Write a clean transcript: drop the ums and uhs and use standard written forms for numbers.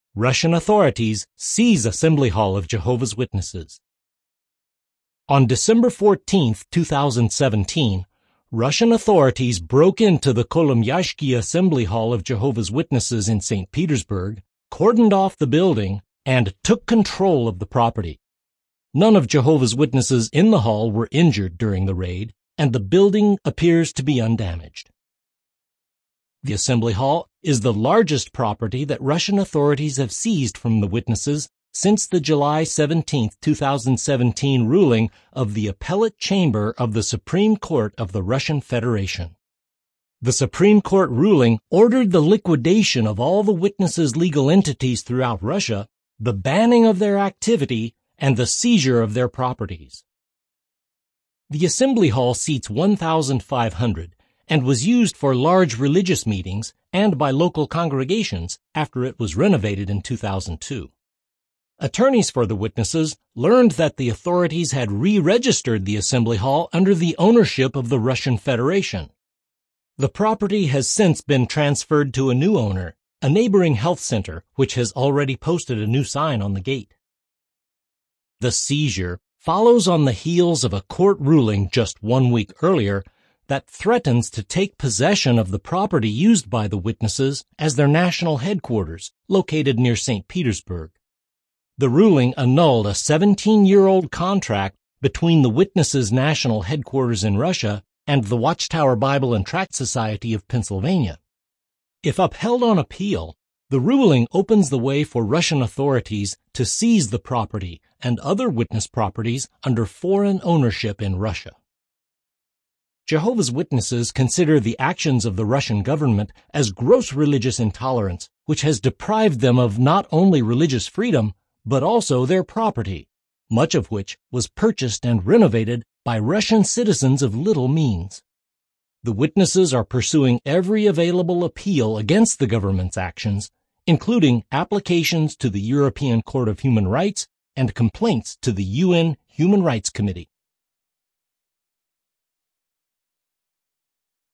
Russian authorities seize Assembly Hall of Jehovah's Witnesses. On December 14, 2017, Russian authorities broke into the Kolomyashki Assembly Hall of Jehovah's Witnesses in St. Petersburg, cordoned off the building, and took control of the property. None of Jehovah's Witnesses in the hall were injured during the raid, and the building appears to be undamaged. The Assembly Hall is the largest property that Russian authorities have seized from the witnesses since the July 17, 2017 ruling of the Appellate Chamber of the Supreme Court of the Russian Federation. The Supreme Court ruling ordered the liquidation of all the witnesses' legal entities throughout Russia, the banning of their activity, and the seizure of their properties. The Assembly Hall seats 1,500 and was used for large religious meetings and by local congregations after it was renovated in 2002. Attorneys for the witnesses learned that the authorities had re-registered the Assembly Hall under the ownership of the Russian Federation. The property has since been transferred to a new owner, a neighboring health center, which has already posted a new sign on the gate. The seizure follows on the heels of a court ruling just 1 week earlier that threatens to take possession of the property used by the witnesses as their national headquarters, located near St. Petersburg. The ruling annulled a 17-year-old contract between the witnesses' national headquarters in Russia and the Watchtower Bible and Tract Society of Pennsylvania. If upheld on appeal, the ruling opens the way for Russian authorities to seize the property and other witness properties under foreign ownership in Russia. Jehovah's Witnesses consider the actions of the Russian government as gross religious intolerance, which has deprived them of not only religious freedom, but also their property, much of which was purchased and renovated by Russian citizens of little means. The witnesses are pursuing every available appeal against the government's actions, including applications to the European Court of Human Rights and complaints to the UN Human Rights Committee.